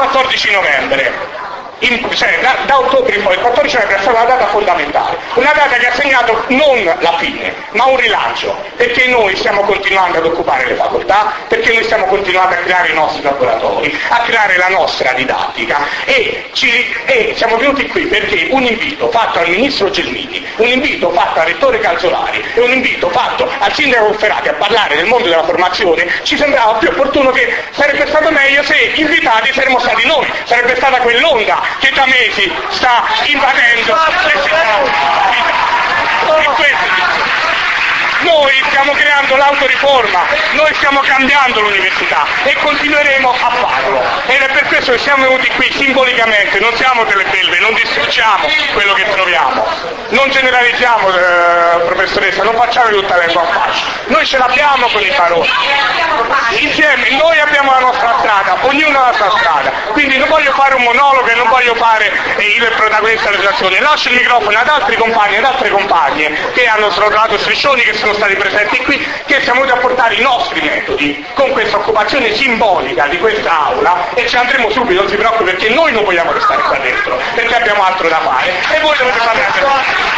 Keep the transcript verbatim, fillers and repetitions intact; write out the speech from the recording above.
quattordici novembre. In, cioè, da, da ottobre in poi, il quattordici novembre è stata una data fondamentale, una data che ha segnato non la fine, ma un rilancio, perché noi stiamo continuando ad occupare le facoltà, perché noi stiamo continuando a creare i nostri laboratori, a creare la nostra didattica e, ci, e siamo venuti qui perché un invito fatto al ministro Gelmini, un invito fatto al rettore Calzolari e un invito fatto al sindaco Cofferati a parlare del mondo della formazione ci sembrava più opportuno, che sarebbe stato meglio se invitati saremmo stati noi, sarebbe stata quell'onda che da mesi sta invadendo le città. E questo, noi stiamo creando l'autoriforma, noi stiamo cambiando l'università e continueremo a farlo. Ed è per questo che siamo venuti qui simbolicamente, non siamo delle belve, non distruggiamo quello che troviamo, non generalizziamo, eh, professoressa, non facciamo tutta la lingua a fascia. Noi ce l'abbiamo con i baroni. Insieme, noi abbiamo la nostra strada, ognuno ha la sua strada. Quindi non voglio fare un monologo e non voglio fare eh, il protagonista della situazione. Lascio il microfono ad altri compagni, ad altre compagne che hanno srollato striscioni, che sono stati presenti qui, che siamo venuti a portare i nostri metodi con questa occupazione simbolica di questa aula e ci andremo subito, non si preoccupi, perché noi non vogliamo restare qua dentro, perché abbiamo altro da fare e voi dovete fare altro.